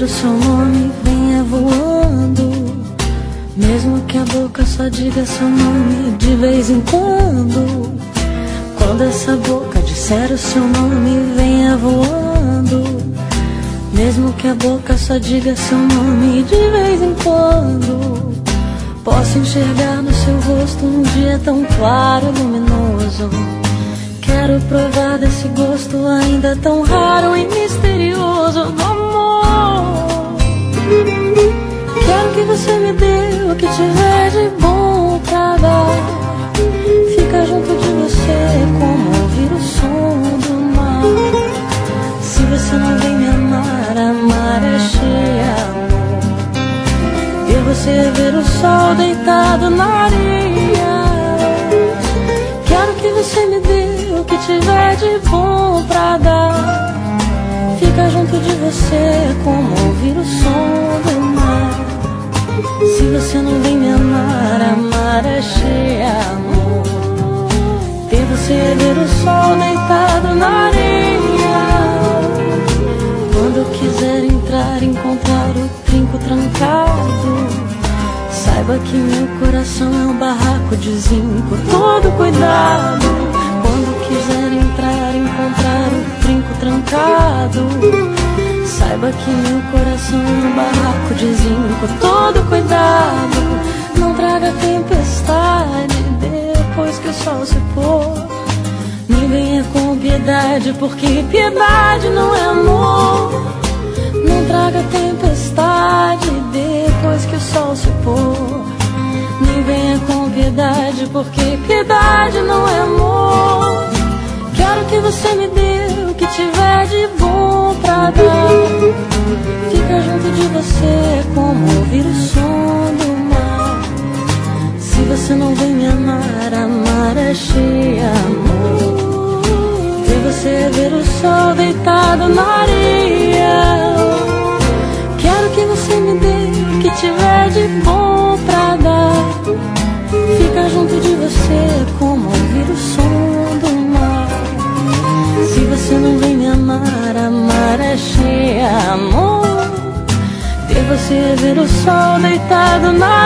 disser o seu nome, venha voando. Mesmo que a boca só diga seu nome de vez em quando. Quando essa boca disser o seu nome, venha voando. Mesmo que a boca só diga seu nome de vez em quando. Posso enxergar no seu rosto um dia tão claro e luminoso. Quero provar desse gosto ainda tão raro e misterioso do amor. Quero que você me dê o que tiver de bom pra dar. Fica junto de você como ouvir o som do mar. Se você não vem me amar, amar é cheia, amor. Ver você ver o sol deitado na areia. Quero que você me dê o que tiver de bom pra dar. Fica junto de você como ouvir o som do mar. Se você não vem me amar, amar é cheia, amor. Ver você ver o sol deitado na areia. Quando quiser entrar, encontrar o trinco trancado, saiba que meu coração é um barraco de zinco. Todo cuidado. Quando quiser entrar, encontrar o trinco trancado, saiba que meu coração é um barraco de zinco. Todo cuidado. Não traga tempestade depois que o sol se pôr. Me venha com piedade, porque piedade não é amor. Não traga tempestade depois que o sol se pôr. Me venha com piedade, porque piedade não é amor. Quero que você me dê o que tiver de bom pra dar. Fica junto de você como ouvir o som do mar. Se você não vem me amar, amar é cheia, amor. Ver você ver o sol deitado na areia. Quero que você me dê o que tiver de bom pra dar. Fica junto de você como ouvir o som do mar. Se você não vem me amar, amar é cheia, amor. Ver você ver o sol deitado na